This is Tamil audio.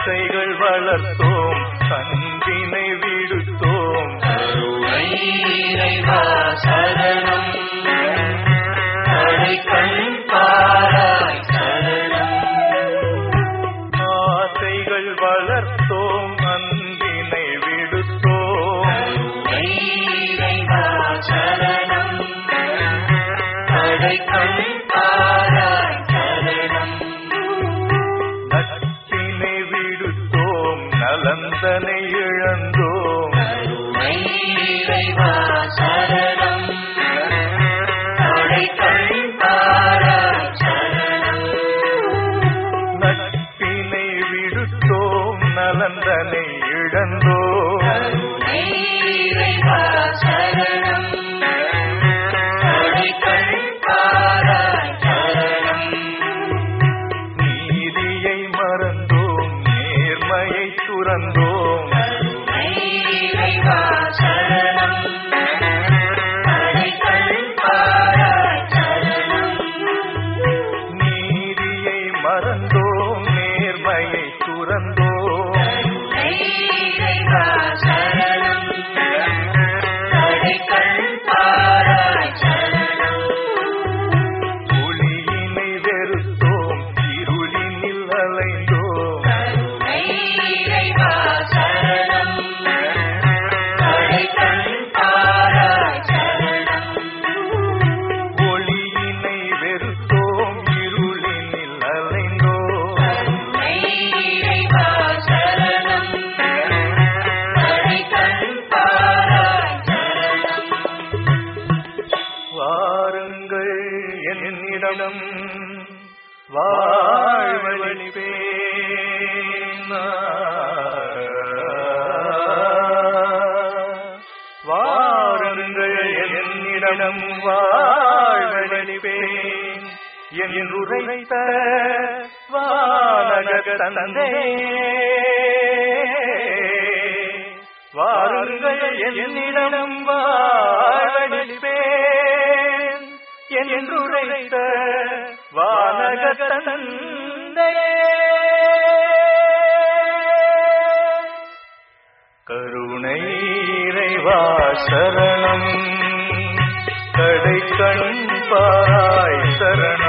ஆசைகள் வளர்த்தோம், அன்பினை விடுத்தோம். கருணை இறைவா சரணம், கடைக்கண் பாராய் சரணம். ஆசைகள் வளர்த்தோம், அன்பினை விடுத்தோம். கருணை இறைவா சரணம், கடைக்கண் பாராய் சரணம். நட்பினை விடுத்தோம், நலந்தனை இழந்தோம். கருணை இறைவா சரணம், கடைக்கண் பாராய் சரணம். நட்பினை விடுத்தோம், நலந்தனை இழந்தோம். கருணை இறைவா சரணம், கடைக்கண் பாராய் சரணம். நீதியை மறந்தோம், நேர்மையை துறந்தோம். கருணை இறைவா சரணம், கடைக்கண் பாராய் சரணம். நீதியை மறந்தோம், நேர்மையை துறந்தோம். கருணை இறைவா சரணம், கடைக்கண் பாராய் சரணம். ஒளியினை வெறுத்தோம், இருளினில் அலைந்தோம். கருணை இறைவா சரணம், கடைக்கண் பாராய் சரணம். ஒளியினை வெறுத்தோம், இருளினில் அலைந்தோம். கருணை இறைவா சரணம், கடைக்கண் பாராய் சரணம். வாருங்கள் என்னிடம் வாழ்வழிப்பேன். வாருங்கள் என்னிடம் வாழ்வழிப்பேன் என்றுரைத்த வானக தந்தே. வாருங்கள் என்னிடம் வாழ்வழிப்பேன் என்றுரைத்த வானக தந்தே. கருணை இறைவா சரணம், கடைக்கண் பாராய் சரணம்.